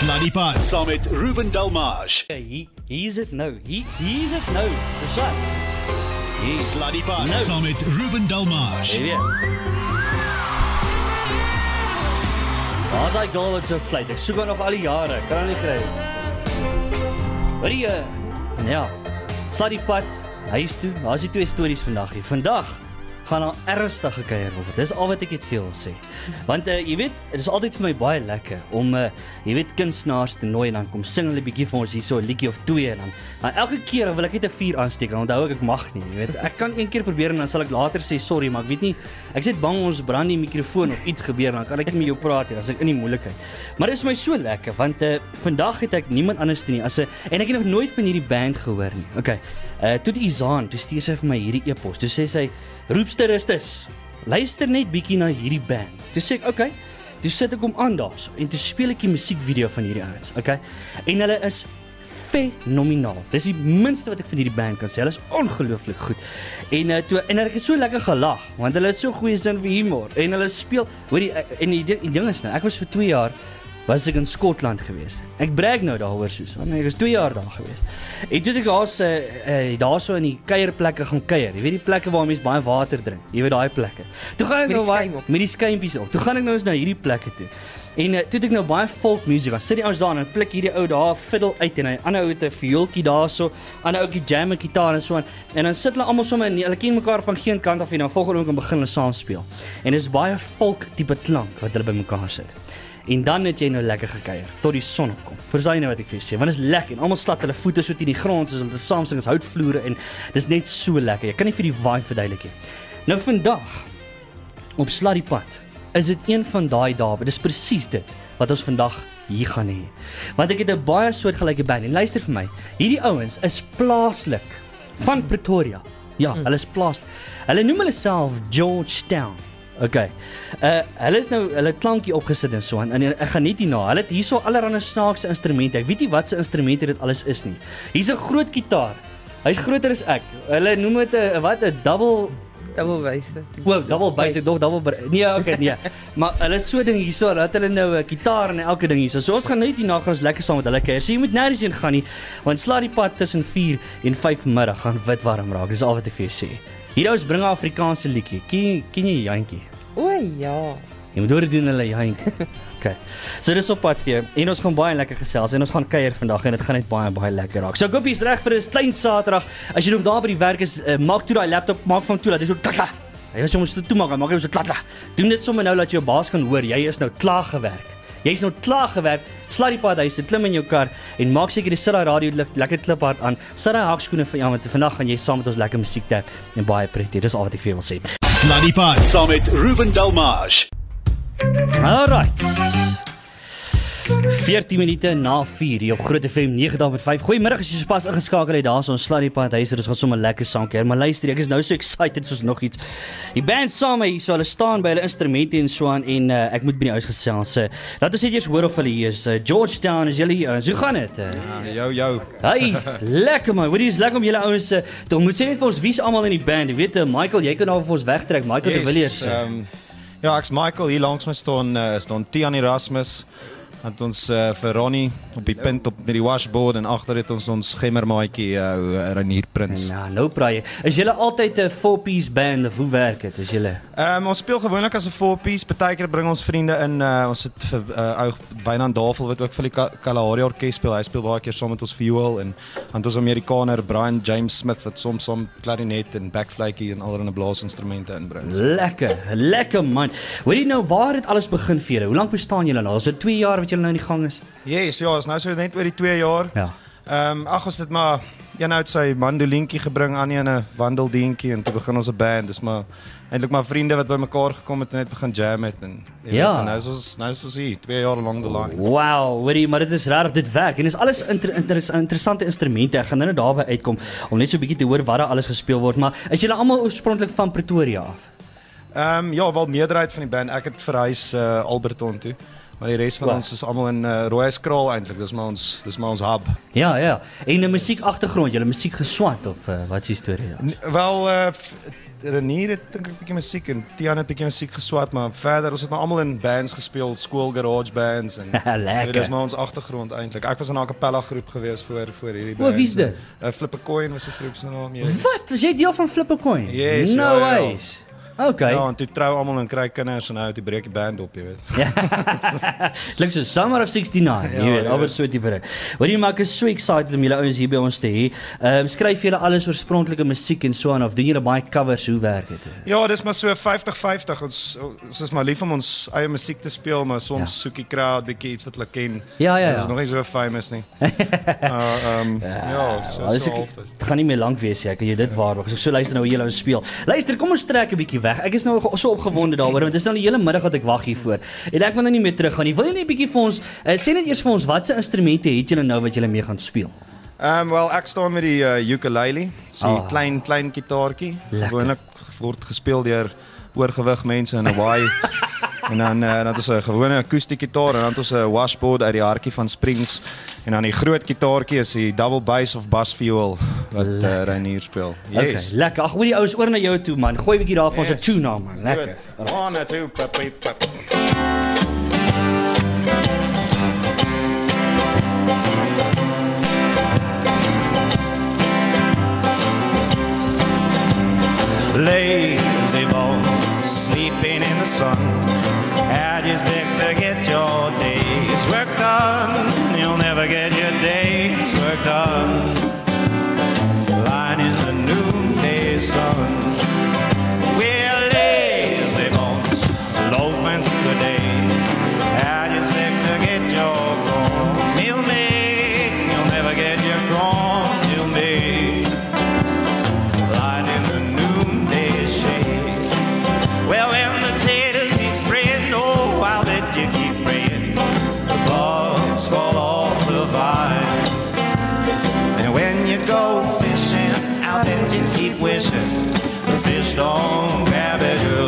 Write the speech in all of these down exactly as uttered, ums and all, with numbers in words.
Sluddy Pot saam met Ruben Delmage. Ja, hier, hier is dit nou. Hier, hier is dit nou. Dis wat. Hier. Sluddy Pot Nou. saam met Ruben Delmage. Jy weet. Waar is hy goal wat so vlieg? Ek soek hom nog al die jare. Kan hom nie kry. Wat die, uh, ja, Sluddy Pot, huis toe. Daar is die twee stories vandag hier. Vandag gaan daar ernstig gekuier word. Dis al wat ek het veel sê. Want uh, jy weet, dit is altyd vir my baie lekker om uh, jy weet kunstenaars te nooi en dan kom sing hulle bietjie vir ons hier so 'n liedjie of twee en dan, dan elke keer wil ek net 'n vuur aansteek. Dan onthou ek ek mag nie, jy weet. Ek kan een keer probeer en dan sal ek later sê sorry, maar ek weet nie. Ek is net bang ons brand die mikrofoon of iets gebeur dan kan ek nie met jou praat nie as ek in die moeilikheid. Maar dit is my so lekker want uh, vandag het ek niemand anders te nie as 'n en ek het nog nooit van hierdie band gehoor nie. Okay. Uh toe die Izaan, toe stuur sy vir my hierdie e-pos. Toe sê sy Roepsteristes, luister net bietjie na hierdie band. Toe sê ek, okay, toe sit ek hom aan daarso en toe speel ek die musiekvideo van hierdie ouens, okay? En hulle is fenomenaal. Dis die minste wat ek van hierdie band kan sê. Hulle is ongelooflik goed. En uh, toe en ek het so lekker gelag want hulle het so goeie sin vir humor en hulle speel, hoorie, en die, die ding is nou, ek was vir twee jaar was ek in Skotland gewees. Ek brag nou daaroor soos, want ek was twee jaar daar gewees. En toe het ek daar's uh, uh, daarso in die kuierplekke gaan kuier. Jy weet die plekke waar mense baie water drink. Jy weet daai plekke. Toe gaan ek Met nou die baie skuim op. met die skuimpies op. Toe gaan ek nou eens na hierdie plekke toe. En uh, toe het ek nou baie folk musiek. Dan sit die ouens daar en dan pluk hierdie ou daar fiddle uit en 'n ander ou het 'n viooltjie daarso, ander ouetjie jam 'n gitaar en so aan. En dan sit hulle almal sommer en hulle ken mekaar van geen kant af en dan volgende oomblik begin hulle saam speel. En dis baie folk tipe klank wat hulle bymekaar sit. En dan het jy nou lekker gekuier tot die son opkom. Verstaan jy nou wat ek vir jou sê? Want dit is lekker en almal slat hulle voete so teen die grond soos hulle te saam sing as houtvloere en dis net so lekker. Jy kan nie vir die vibe verduidelik nie. Nou vandag op Sluddy Pot is dit een van daai dae. Dis presies dit wat ons vandag hier gaan hê. Want ek het 'n baie soortgelyke band en luister vir my. Hierdie ouens is plaaslik van Pretoria. Ja, mm. hulle is plaas. Hulle noem hulle self Georgetown. Okay. Uh hulle het nou hulle klankie opgesit en so aan. En ek gaan net hierna. Hulle het hierso allerlei snaakse instrumente. Ek weet nie wat se instrumente dit alles is nie. Hier's 'n groot gitaar. Hy's groter as ek. Hulle noem dit 'n wat 'n double Double bass. O, double bass, ek dog double bar- nee, okay, nee. Maar hulle het so ding hierso, dat hulle nou 'n gitaar en elke ding hierso. So ons gaan net hierna gaan ons lekker saam met hulle kuier. So jy moet nêrens heen gaan nie, want Sluddy Pot tussen vier en vyf middag gaan wit warm raak. Dis al wat ek vir jou sê. Hierdie ouens bring 'n Afrikaanse liedjie. Ken ken jy jantjie? O ja. Jy moet hoor doen hulle jantjie. Okay. So dis op pad vir jou. En ons gaan baie lekker gesels en ons gaan kuier vandag en dit gaan net baie baie lekker raak. So goppies reg vir 'n klein Saterdag. As jy nog daar by die werk is, uh, maak toe daai laptop, maak van toe dat jy so klatla. Jy is soms toe maak, maak jy so klatla. Doen dit sommer nou dat jou baas kan hoor jy is nou klaar gewerk. Jy's nou klaar gewerk. Sluddy Pot huis, klim in jou kar en maak seker jy sit daai radio lekker kliphard aan. Sit daai hakskoene vir jou want vandag gaan jy saam met ons lekker musiek tap en baie prettig. Dis al wat ek vir jou wil sê. Sluddy Pot saam met Ruben Delmage. Alright. veertien minute na vier hier op Groot F M nege komma vyf. Goeiemiddag as jy sopas ingeskakel het. Daar's ons Sluddy Pot huis. Dit gaan sommer lekker saam kuier. Maar luister, ek is nou so excited soos nog iets. Die band saam hier, so hulle staan by hulle instrumente en so aan en uh, ek moet by die huis gesels. Uh, laat ons net eers hoor of hulle hier is. Uh, Georgetown, is julle hier? Uh, hoe gaan dit? Uh, Ja, jou, jou. Hey, lekker man. Hoorie, is lekker om julle ouens uh, te ontmoet. Sê net vir ons wie's almal in die band. Jy weet, uh, Michael, jy kan nou vir ons wegtrek. Michael de Villiers. Uh, um, ja, ek's Michael, hier langs my staan uh, staan Tian Erasmus. Het ons uh, vir Ronnie op die punt op met die washboard en agter het ons ons gemmermaatjie uh, Renier Prins. nou, nou praai jy. Is julle altyd 'n four-piece band of hoe werk dit? Is julle Um, ons speel gewoonlik as 'n four-piece. Partykeer bring ons vriende in. Uh, ons het vir uh, ou Wynand Davel wat ook vir die Ka- Kalahari Orkes speel. Hy speel baie keer saam met ons viool en dan ons Amerikaner Brian James Smith wat soms saam klarinet en backfluitjie en allerlei blaasinstrumente inbring. lekker, lekker man. Hoorie nou, waar het alles begin vir julle? Hoe lank bestaan julle nou? Is dit twee jaar wat julle nou in die gang is? Yes, ja, is nou so net oor die twee jaar. Ja. Ehm um, ag ons het maar een uit sy mandolientjie gebring aan 'n wandeldientjie en toe begin ons 'n band. Dis maar eintlik maar vriende wat bymekaar gekom het en net begin jam het en jy Ja. weet, en nou is ons nou is ons hier twee jaar lank the line. Wow, hoorie, maar dit is raar dit werk en dis alles inter, inter, interessante instrumente. Ek gaan nou daarby uitkom om net so 'n bietjie te hoor wat daar alles gespeel word, maar is julle almal oorspronklik van Pretoria af? Ehm um, ja, wel meerderheid van die band. Ek het verhuis uh, Alberton toe. Maar die res van Wow. ons is almal in uh, Rooieskraal eintlik. Dis maar ons dis maar ons hub. Ja, ja. En 'n musiek agtergrond, julle musiek geswat of uh, wat is die storie daar? N- Wel uh, f- Renier het dink ek bietjie musiek en Tiaan het bietjie musiek geswat, maar verder ons het nou almal in bands gespeel, school garage bands en Lekker. Dit is maar ons agtergrond eintlik. Ek was in 'n a cappella groep gewees voor voor hierdie O, band. wie's dit? Uh, Flip a Coin was die groep se naam. Yes. Wat? Was jy deel van Flip a Coin? Yes, no ja, ja. ways. Okay. Ja, en toe trou almal en kry kinders en nou het die breek die band op, jy weet. Klink so Summer of sixty-nine, jy weet, ja. albei so tipe ding. Wat jy maak is so excited om julle ouens hier by ons te hê. Ehm um, skryf julle alles oorspronklike musiek en so aan of doen julle baie covers, hoe werk dit? Ja, dis maar so fifty fifty. Ons ons is maar lief om ons eie musiek te speel, maar soms ja. soek die crowd bietjie iets wat hulle ken. Ja, ja, ja. Dit is nog nie so famous nie. uh, um, ja, ja, so Dit so half. Dit gaan nie meer lank wees nie, ek kan jy dit waarborg. As ek so luister nou hoe julle ons speel. Luister, kom ons trek 'n bietjie weg. Ek is nou so opgewonde daaroor want dit is nou die hele middag wat ek wag hiervoor. En ek wil nou nie meer terug gaan nie. Wil jy net 'n bietjie vir ons uh, sê net eers vir ons watse instrumente het julle nou wat julle mee gaan speel? Ehm um, wel ek staan met die uh, ukulele, so Oh. oh. klein klein gitaartjie. Lekker. Gewoonlik word gespeel deur oorgewig mense in Hawaii. En dan uh, dan het ons 'n gewone akoestiese gitaar en dan het ons 'n washboard uit die hartjie van Springs en dan die groot gitaartjie is die double bass of bass viol wat uh, Reinier speel. Yes. Okay, lekker. Ag, hoor die ouens oor na jou toe man. Gooi 'n bietjie daar vir ons 'n tune aan man. Lekker. Good. One, two, pap, pap, pap. Lazy bones sleeping in the sun. How do you expect to get your day's work done? You'll never get your day's work done. Lying in the noonday sun. We're lazy bones loafing through the day. How do you expect to get your cornmeal made? You'll never get your cornmeal made. Lying in the noonday shade. Well, when the taters need spreading, oh, I'll bet you keep praying the bugs fall off the vine. And when you go fishing, I'll bet you keep wishing the fish don't grab at your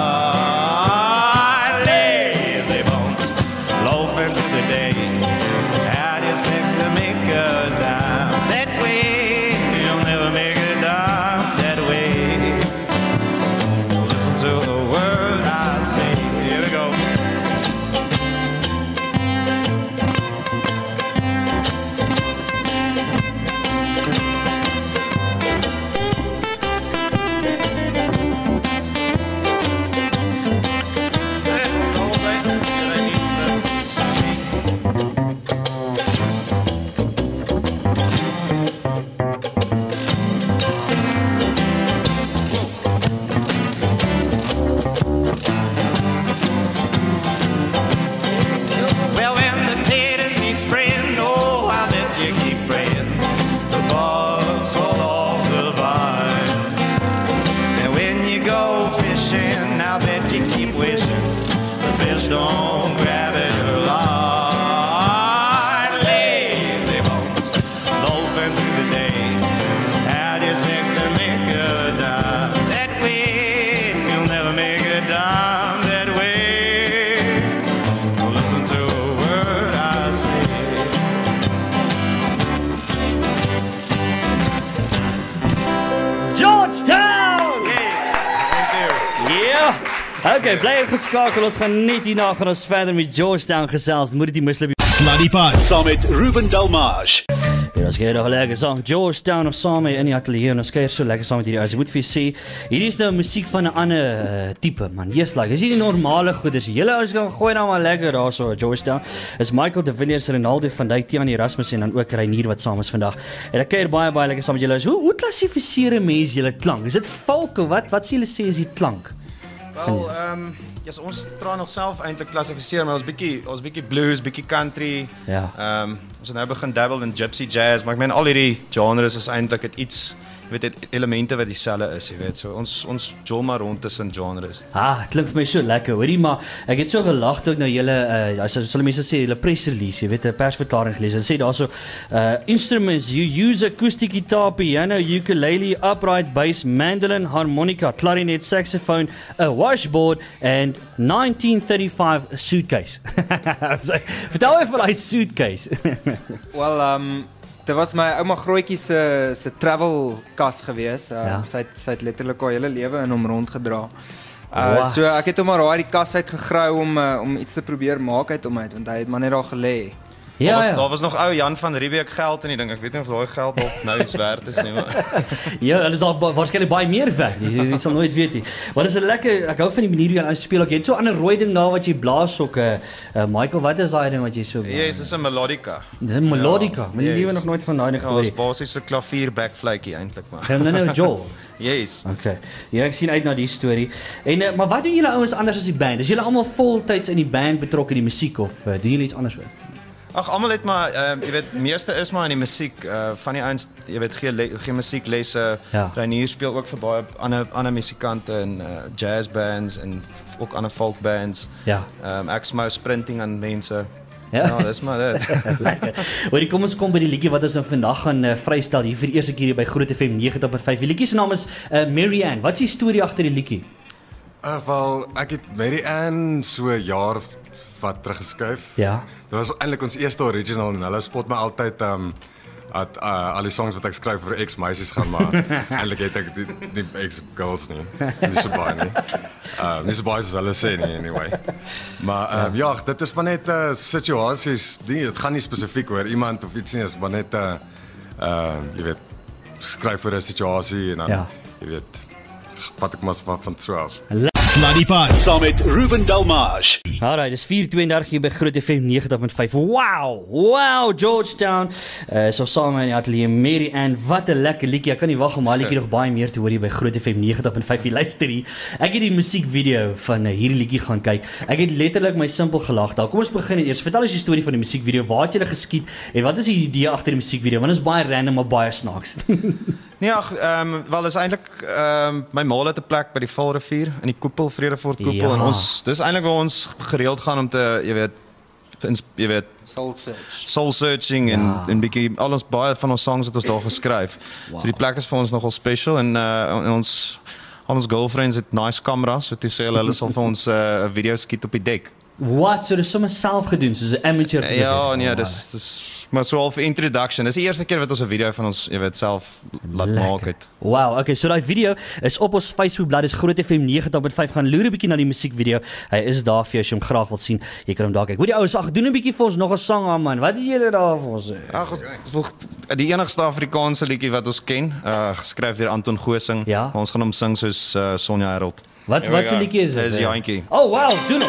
line. Lazy bones loafing through the day. How do you expect to make a dime that way? You'll never make a dime that way. Listen to the word I say. Here we go. Well, when the taters need spraying, oh, I bet you keep praying the bugs fall off the vine. And when you go fishing, I bet you keep wishing the fish don't grab at your line. Lazy bones loafing through the day. How do you expect to make a dime that way? You'll never make a dime that way. Listen to a word I say. Georgetown! Thank you. Ja. Okay, bly geskakel. Ons gaan net hierna gaan ons verder met Georgetown gesels. Moet dit nie misloop. Sluddy Pot saam met Ruben Delmage. Ja, ons kyk nog lekker saam. Georgetown of saam in die ateljee en ons kyk so lekker saam met hierdie ouens. Ek moet vir julle sê, hierdie is nou musiek van 'n ander uh, tipe man. Yes, like, is nie die normale goeders. Julle ouens kan gooi nou maar lekker daarso Georgetown. Is Michael de Villiers, Ronaldo van Dijk, Tiaan Erasmus en dan ook Reinier wat saam is vandag. En ek kyk baie baie lekker saam met julle. Hoe hoe klassifiseer 'n mens julle klank? Is dit folk of wat? Wat sê julle sê is die klank? Wel, ehm um, ja, so ons tra nog self eintlik klassifiseer, maar ons bietjie ons bietjie blues, bietjie country. Ja. Ehm um, ons het nou begin dabble in gypsy jazz, maar ek meen al hierdie genres is eintlik het iets, jy weet, het elemente wat dieselfde is, jy weet. So ons ons jol maar rond tussen genres. Ah, klink vir my so lekker, hoorie, maar ek het so gelag toe ek nou julle uh as sal mense sê julle press release, jy weet, 'n persverklaring gelees. Hulle sê daarso uh instruments you use acoustic guitar, piano, ukulele, upright bass, mandolin, harmonica, clarinet, saxophone, a washboard and nineteen thirty-five suitcase. Vertel my van daai suitcase. Wel, um dit was my ouma Grootjie se se travel kas gewees. Uh, Ja. Sy het sy het letterlik haar hele lewe in hom rondgedra. What? Uh, so ek het hom maar daar uit die kas uit gegrou om uh, om iets te probeer maak uit hom uit, want hy het maar net daar gelê. Daar Ja, was, ja. daar was nog ou Jan van Riebeeck geld in die ding. Ek weet nie of daai geld dalk nou iets werd is nie, maar Ja, hulle is dalk ba- waarskynlik baie meer weg. Jy, jy sal nooit weet nie. Maar dis 'n lekker, ek hou van die manier hoe jy aan speel. Jy het so 'n ander rooi ding daar wat jy blaas ook. Uh, uh, Michael, wat is daai ding wat jy so blaas? yes, dis 'n melodica. Dis 'n melodica. My yes. lewe nog nooit van daai ding Ja, gehoor dis nie. basies 'n klavier backfluitjie eintlik maar. Gaan nou nou Joel. Yes. Okay. Ja, ek sien uit na die storie. En uh, maar wat doen julle ouens anders as die band? Is julle almal voltyds in die band betrokke in die musiek of uh, doen julle iets anders ook? Ag almal het maar ehm uh, jy weet meeste is maar in die musiek uh, van die ouens jy weet gee le- gee musieklesse. Ja. Reinier speel ook vir baie ander ander musikante en uh, jazz bands en f- ook ander folk bands. Ja. Ehm um, ek smou sprinting aan mense. Ja. Ja, dis maar dit. Lekker. Hoorie, kom ons kom by die liedjie wat ons nou vandag gaan uh, vrystel hier vir die eerste keer hier by Groot F M negentig punt vyf. Die liedjie se naam is uh, Mary Ann. Wat is die storie agter die liedjie? Uh, wel, ek het Mary Ann so 'n jaar of wat teruggeskryf. Ja. Dit was eintlik ons eerste original en hulle spot my altyd um at uh, al die songs wat ek skryf vir ex-meisies gaan maar eintlik het ek die, die ex-girls nie. Nie so baie nie. Uh, nie so baie soos hulle sê nie anyway. Maar um, ja, dit is maar net uh, situasies, dit gaan nie spesifiek oor iemand of iets nie, is maar net 'n uh, uh, jy weet skryf vir 'n situasie en dan Ja. jy weet wat ek maar van van so af. Sluddy Pot saam met Ruben Delmage. Alright, dis vier tweeëndertig hier by Groot F M negentig punt vyf. Wow! Wow, Georgetown. Uh so saam in die ateljee Mary Ann. Wat 'n lekker liedjie. Ek kan nie wag om daai liedjie nog baie meer te hoor hier by Groot F M negentig punt vyf. Jy luister hier. Ek het die musiekvideo van uh, hierdie liedjie gaan kyk. Ek het letterlik my simpel gelag daar. Kom ons begin eers. Vertel ons die storie van die musiekvideo. Waar het julle geskiet en wat is die idee agter die musiekvideo? Want dit is baie random maar baie snaaks. Nee, ag, ehm um, wel dis eintlik ehm um, my ma het 'n plek by die Vaalrivier in die koepel Vredefort koepel Ja. en ons dis eintlik waar ons gereeld gaan om te jy weet ins, jy weet Soul Search. soul searching en Ja. en bietjie al ons baie van ons songs het ons daar geskryf. Wow. So die plek is vir ons nogal special en uh en ons al ons girlfriends het nice kameras, so toe sê hulle hulle sal vir ons 'n uh, video skiet op die dek. Wat? So dis sommer self gedoen soos 'n amateur. Ja, nee, Oh, dis dis maar so al vir introduction. Dis die eerste keer wat ons 'n video van ons, jy weet, self laat maak het. Wow, okay, so daai video is op ons Facebookblad, dis Groot F M negentig punt vyf. Gaan loer 'n bietjie na die musiekvideo. Hy is daar vir jou as jy hom graag wil sien. Jy kan hom daar kyk. Hoor die ouens, ag, doen 'n bietjie vir ons nog 'n sang aan man. Wat het julle daar vir ons? sê? Ag, ons wil die enigste Afrikaanse liedjie wat ons ken, uh geskryf deur Anton Gosing. Ja. Maar ons gaan hom sing soos uh, Sonja Herold. Wat Here we wat se go. liedjie is dit? Dis Jantjie. Oh, wow, doen hom.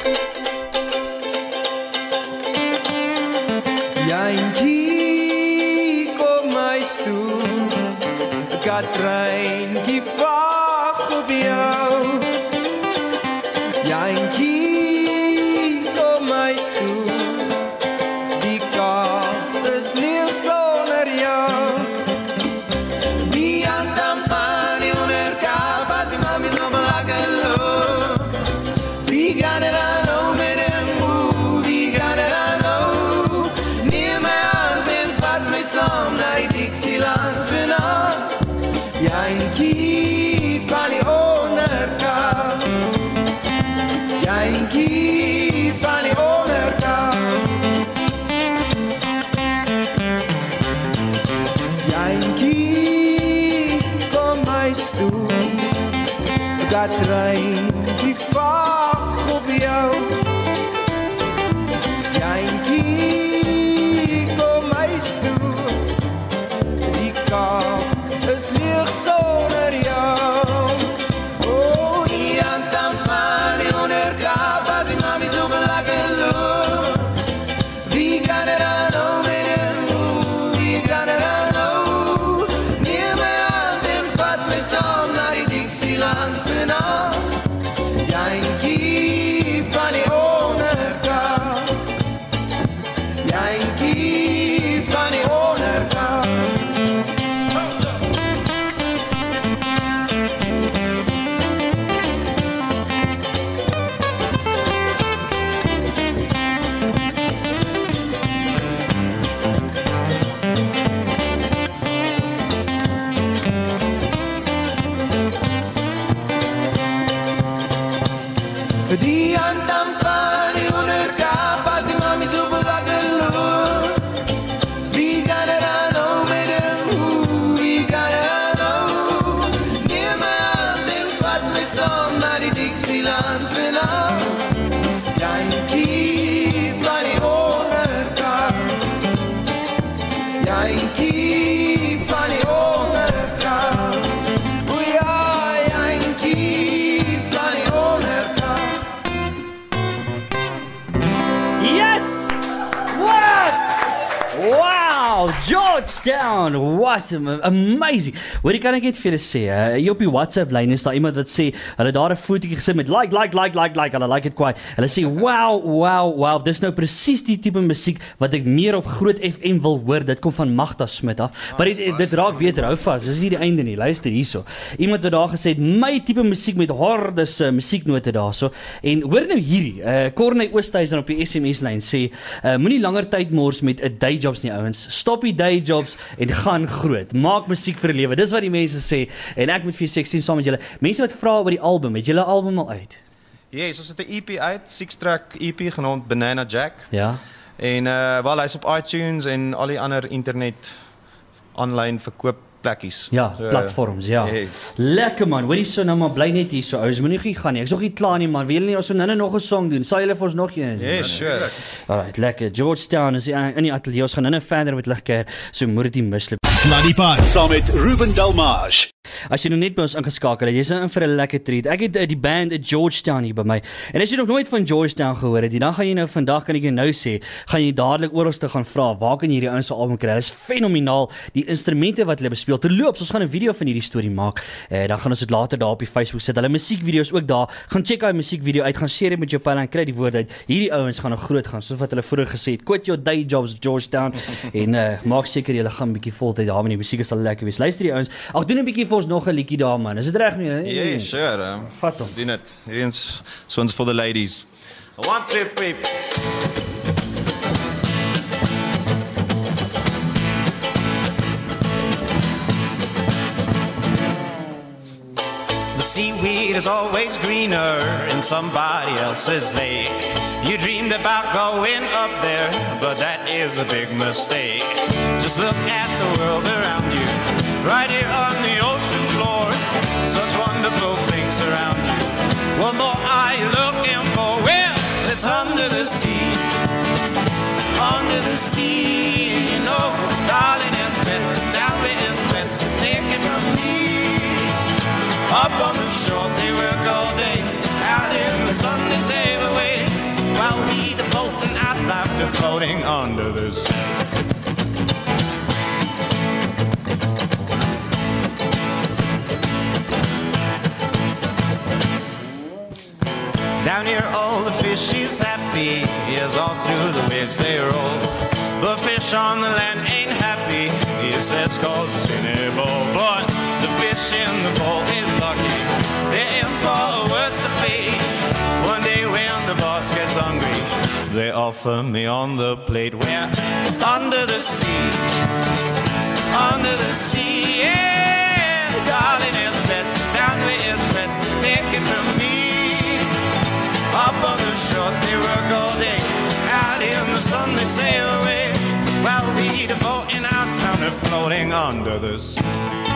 Jantjie, kom huis toe. Katreintjie wag op jou. Jantjie, kom huis toe. Die kaart is leeg sonder jou. Die antam van die onderkap as die mamies nog belagelo. Wie gaan het aan nou met hem moe? Wie gaan het aan nou? Neem my hand en vat my saam na die Dixieland vanavond. Jantjie. eindjie van die onderkant. O ja, eindjie van die onderkant. Yes! What? Wow, Georgetown, what amazing. Hoorie, kan ek net vir julle sê, uh, hier op die WhatsApp lyn is daar iemand wat sê, hulle daar 'n fotootjie gesit met like, like, like, like, like, hulle like dit kwaai. Hulle sê, wow, wow, wow, dis nou presies die tipe musiek wat ek meer op Groot F M wil hoor. Dit kom van Magda Smit af. Maar dit, dit raak beter, hou vas, dis nie die einde nie, luister hierso. Iemand wat daar gesê het, my tipe musiek met hardes uh, musieknote daarso. En hoor nou hierdie, uh, Corney Oosthuizen op die S M S lyn sê, uh, moenie langer tyd mors met 'n day jobs nie, ouens. Stop die day jobs en gaan groot. Maak musiek vir 'n lewe. Dis wat die mense sê. En ek moet vir julle sê saam met julle. Mense wat vra oor die album, het julle album al uit? Yes, ons het 'n E P uit, six track E P genaamd Banana Jack. Ja. En uh wel hy's op iTunes en al die ander internet aanlyn verkoop plekkies. Ja, so, platforms, ja. Yes. Lekker man, hoorie so nou maar bly net hier so. Ouens, moenie gee gaan nie. Ek's nog nie klaar nie man. Wil julle nie ons so nou nog 'n song doen? Sal julle vir ons nog een? Yes, sure. Alright, lekker. Georgetown is in die ateljee. Ons gaan nou verder met ligkeer. So moet dit nie misloop. Sluddy Pot saam met Ruben Delmage. As jy nou net by ons ingeskakel het, jy's in vir 'n lekker treat. Ek het uh, die band Georgetown hier by my. En as jy nog nooit van Georgetown gehoor het, dan gaan jy nou vandag kan ek jou nou sê, gaan jy dadelik oralste gaan vra, waar kan jy hierdie ouens se album kry? Dit is fenomenaal. Die instrumente wat hulle bespeel. Terloops, ons gaan 'n video van hierdie storie maak. Eh, dan gaan ons dit later daar op die Facebook sit. Hulle musiekvideo's ook daar. Gaan check daai musiekvideo uit, gaan share dit met jou pal en kry die woord uit. Hierdie ouens gaan nog groot gaan, soos wat hulle vroeër gesê het. Quit your day jobs Georgetown en uh, maak seker jy gaan 'n bietjie voltyd daar met die musiek sal lekker wees. Luister die ouens. Ag doen 'n bietjie vir ons nog 'n liedjie daar man. Is dit reg nie? Ja, yeah, sure. Um, Vat hom. Doen dit. Hierdie is one's for the ladies. One, two, three. The seaweed is always greener in somebody else's lake. You dreamed about going up there, but that is a big mistake. Just look at the world around you, right here on the ocean floor. Such wonderful things around you. What more are you looking for? Well, it's under the sea. Under the sea, you know, darling, it's meant to tell me, it's meant to take it from me. Up on the shore, they work all day. Out in the sun, they sail away. While we devoting our life to floating under the sea. Down here all the fish is happy, yes, all through the waves they roll. But fish on the land ain't happy, yes, that's cause it's in a bowl. But the fish in the bowl is lucky, they're in for a worse fate. One day when the boss gets hungry, they offer me on the plate. We're under the sea, under the sea, yeah. Darling, it's better, tell me it's better, take it from me. Up on the shore, they work all day. Out in the sun, they sail away. While we devoting our time to floating under the sea.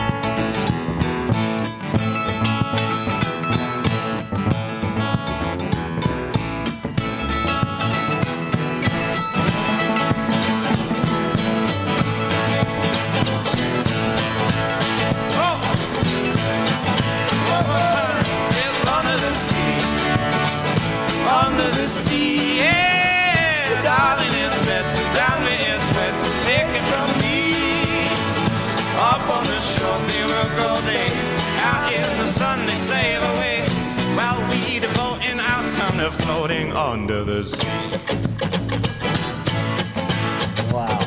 Under the sea, yeah, darling, it's better, tell me it's better, take it from me. Up on the shore, they work all day. Out in the sun, they sail away. While we devoting our time to floating under the sea. Wow.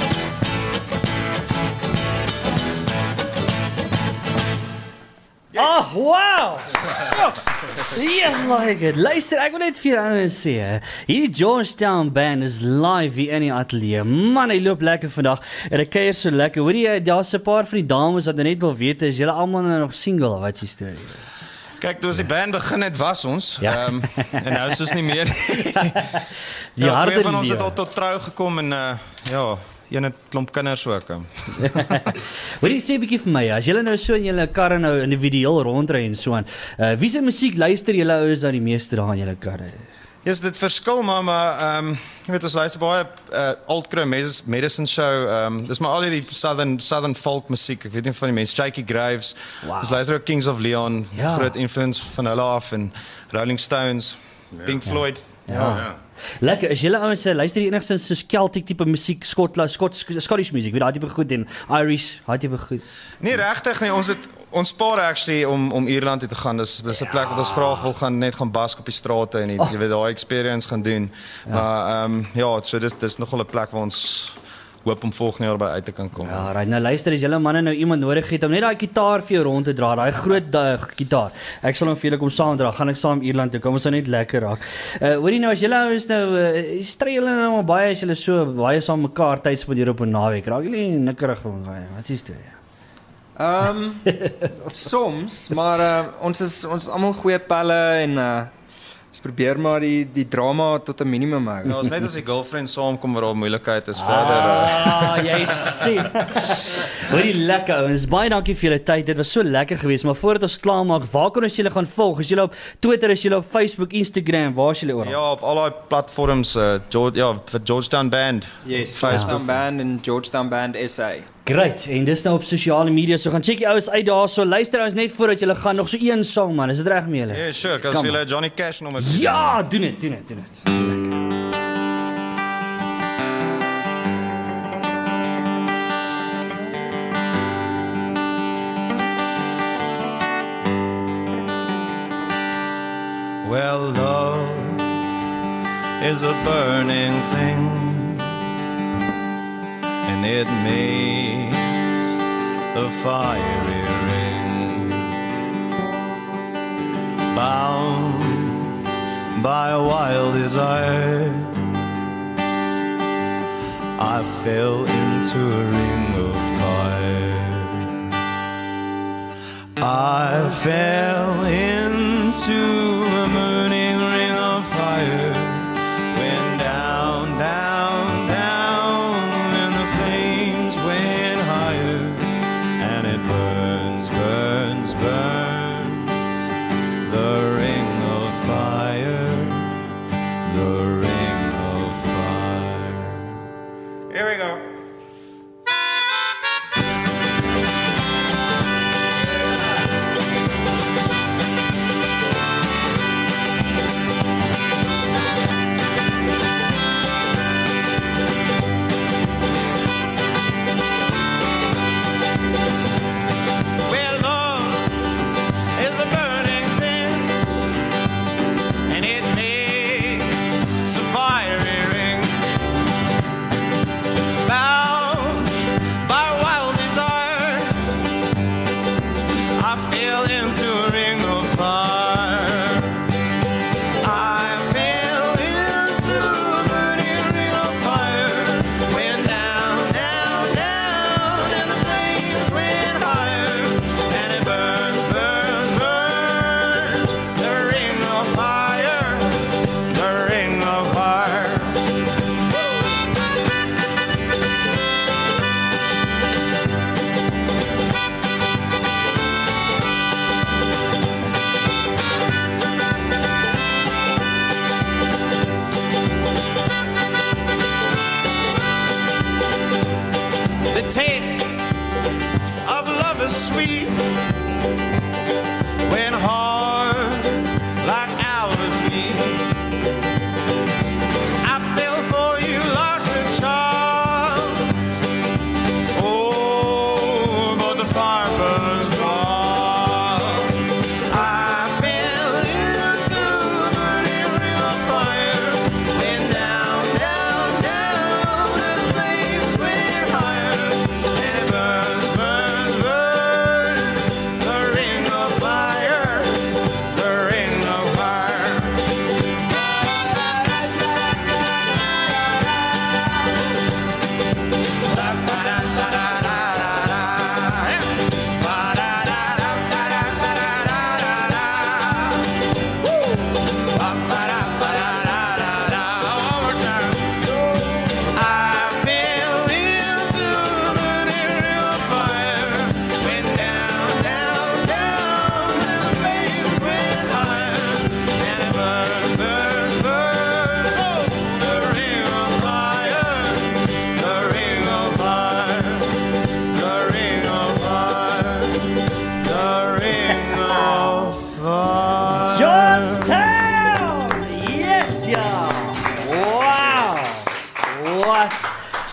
Oh, wow! Ja, like it. Luister, ek wil net vir jou sê, hierdie Georgetown band is live hier in die ateljee. Man, hy loop lekker vandag en hy kuier so lekker. Hoor jy, daar's 'n paar van die dames wat net wil weet, is julle almal nog single of wat is die storie? Kyk, toe ons die band begin het, was ons. Ja. Um, en nou is ons nie meer. Die ja, harde twee van ons lewe. het al tot trou gekom en uh, ja, een het klomp kinders ook. Um. Hoor jy sê 'n bietjie vir my, as julle nou so in julle karre nou individueel rondry en so aan, uh, wie se musiek luister julle ouens dan die meeste daar in julle karre? Yes, dit verskil maar maar ehm um, jy weet ons luister baie uh, Old Crow Medicine Show. Ehm um, dis maar al hierdie southern southern folk musiek. Ek weet nie van die mense Shaky Graves. Wow. Ons luister ook Kings of Leon, ja. Groot influence van hulle af en Rolling Stones, ja. Pink Floyd. Ja. ja. ja. Lekker, is julle ouens luister jy enigstens so Celtic tipe musiek, Skotland, Scots, Scottish music, weet daai tipe goed en Irish, daai tipe goed. Nee, regtig nie, ons het ons spaar actually om om Ierland toe te gaan. Dis dis 'n ja. plek wat ons graag wil gaan net gaan bask op die strate en die, oh. jy weet daai experience gaan doen. Ja. Maar ehm um, ja, so dis dis nogal 'n plek waar ons hoop om volgende jaar by uit te kan kom. Ja, right. Nou luister, as julle manne nou iemand nodig het om net daai gitaar vir jou rond te dra, daai groot daai gitaar. Ek sal hom vir julle kom saamdra. Gaan ek saam Ierland toe. Kom ons nou net lekker raak. Uh hoorie nou as julle ouens nou uh, stry julle nou maar baie as julle so baie saam mekaar tyd spandeer op 'n naweek. Raak julle nikkerig rond gae. Wat is die storie? Ehm um, soms, maar uh, ons is ons is almal goeie pelle en uh ons probeer maar die die drama tot 'n minimum hou. Ja, ons net as die girlfriend saamkom waar daar moeilikheid is verder. Ah, uh. jy sien. Hoorie lekker ouens. Baie dankie vir julle tyd. Dit was so lekker geweest, maar voordat ons klaar maak, waar kan ons julle gaan volg? Is julle op Twitter, is julle op Facebook, Instagram, waar is julle oral? Ja, op al daai platforms uh, George, ja, vir Georgetown Band. Yes, Georgetown Band en Georgetown Band S A. Great, en dis nou op sosiale media, so gaan check die ouens uit daar, so luister ons net voordat julle gaan, nog so een song man, is dit reg met julle? Ja, yeah, sure, kan ons julle Johnny Cash nommer doen? Ja, doen dit, doen dit, doen dit. Well, love is a burning thing, and it makes the fiery ring. Bound by a wild desire, I fell into a ring of fire. I fell into a burning ring of fire. Went down, down, down, and the flames went higher. And it burns, burns, burns, the ring of fire, the ring of fire. Here we go.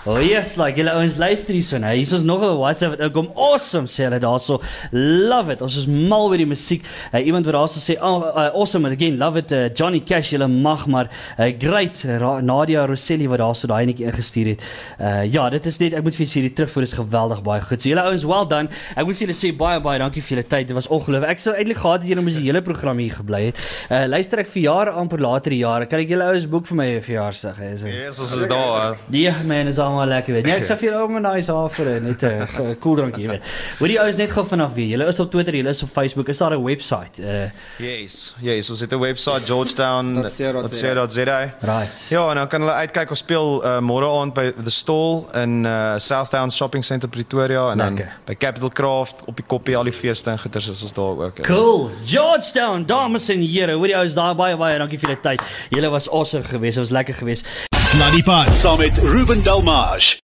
Oh yes, like julle ouens luister hierso nou. Hier is nog 'n WhatsApp wat inkom. Awesome sê hulle daarso. Love it. Ons is mal oor die musiek. Uh, iemand wat daarso sê, oh, uh, awesome again, love it. Uh, Johnny Cash, julle mag maar. Uh, great. Ra Nadia Rosselli wat daarso daai netjie ingestuur het. Uh, ja, dit is net ek moet vir julle sê die terugvoer is geweldig baie goed. So julle ouens, well done. Ek moet vir julle sê baie baie dankie vir julle tyd. Dit was ongelooflik. Ek sou eintlik gehad het julle moes die hele program hier gebly het. Uh, luister ek verjaar amper later die jare. Kan ek julle ouens boek vir my verjaarsdag hê? So. Yes, ons is daar. Ja, man, is almal lekker weet. Nee, ek sê vir julle ook 'n nice hafer net 'n cool drankie weet. Hoor die ouens net gou vanaf weer. Julle is op Twitter, julle is op Facebook. Is daar 'n website? Uh Yes, yes, ons het 'n website georgetown dot co dot za. Right. Ja, en dan kan hulle uitkyk ons speel uh, môre aand by The Stall in uh, Southdown Shopping Centre Pretoria en dan Lekker. by Capital Craft op die koppie al die feeste en goeters is ons daar ook. Cool. Georgetown, dames en here. Hoor die ouens daar baie baie dankie vir julle tyd. Julle was awesome geweest. Dit was lekker geweest. Sluddy Pot saam met Ruben Delmage.